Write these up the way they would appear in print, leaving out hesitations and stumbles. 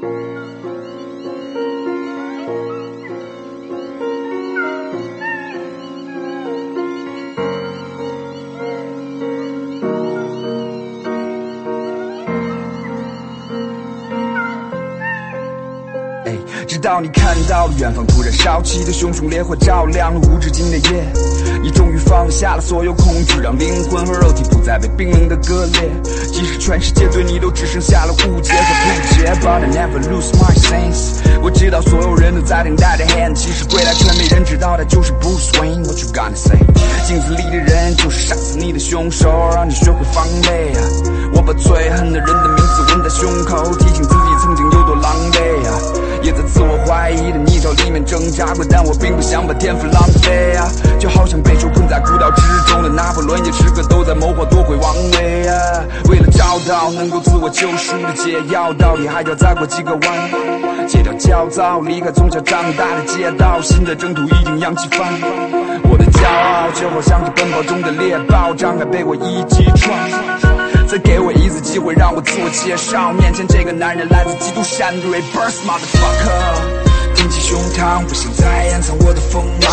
直到你看到了远方突然烧起的熊熊烈火，照亮了无止境的夜。你终于放下了所有恐惧，让灵魂和肉体不再被冰冷的割裂。即使全世界对你都只剩下了误解和不解 ，But I never lose my sense。我知道所有人都在等待着 hand， 其实归来却没人知道他就是 Bruce Wayne。What you gonna say？ 镜子里的人就是杀死你的凶手，让你学会防备。我把最恨的人的名字纹在胸口，提醒自己曾经有多狼狈。也在自我怀疑的泥沼里面挣扎过，但我并不想把天赋浪费啊！就好像被囚困在孤岛之中的拿破仑，也时刻都在谋划夺回王位啊！为了找到能够自我救赎的解药，到底还要再过几个弯？戒掉焦躁，离开从小长大的街道，新的征途一定扬起帆。我的骄傲就好像是奔跑中的猎豹，张开被我一击穿。再给我一次机会，让我自我介绍。面前这个男人来自基督山的 Reverse Motherfucker。挺起胸膛，不想再掩藏我的锋芒。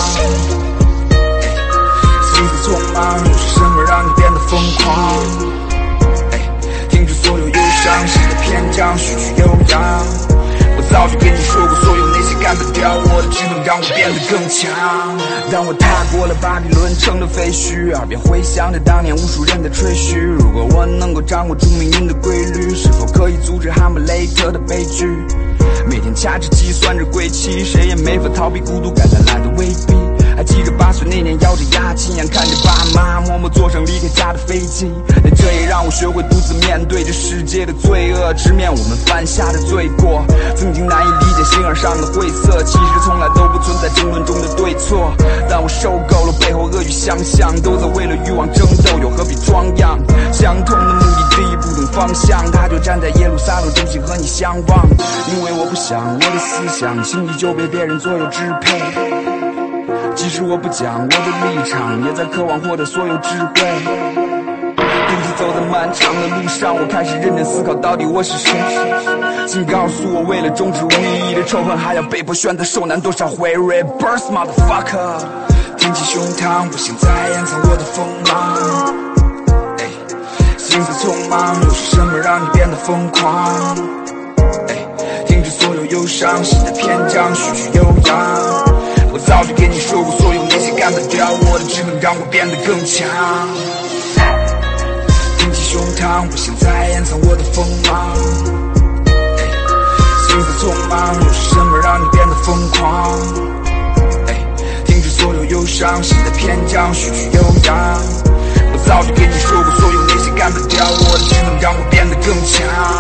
心思匆忙，又是什么让你变得疯狂？停止所有忧伤，新的篇章徐徐悠扬。我早就跟你说过，所有那些干不掉我的，只能让我变得更强。当我踏过了巴比伦城的废墟，耳边回响着当年无数人的吹嘘。如果我能够掌握住命运的规律，是否可以阻止哈姆雷特的悲剧？每天掐着计算着归期，谁也没法逃避孤独感带来的威逼。还记着8岁那年，咬着牙亲眼看着爸妈默默坐上离开家的飞机，但这也让我学会独自面对这世界的罪恶，直面我们犯下的罪过。曾经难以理解形而上的晦涩，其实从来都不存在争论中的对错。但我受够了背后恶语相向，都在为了欲望争斗，又何必装样？相同的目的地，不同方向，他就站在耶路撒冷中心和你相望。因为我不想我的思想轻易就被别人左右支配，即使我不讲我的立场，也在渴望获得所有智慧。独自走在漫长的路上，我开始认真思考到底我是谁。请告诉我，为了终止无意义的仇恨，还要被迫选择受难多少回 Reverse Motherfucker。 挺起胸膛，不想再掩藏我的锋芒。心思匆忙，又是什么让你变得疯狂？停止所有忧伤，新的篇章徐徐悠扬。我早就跟你说过，所有那些干不掉我的，只能让我变得更强。挺起胸膛，不想再掩藏我的锋芒。心思匆忙，又是什么让你变得疯狂？停止所有忧伤，新的篇章徐徐悠扬。我早就跟你说过，所有那些干不掉我的，只能让我变得更强。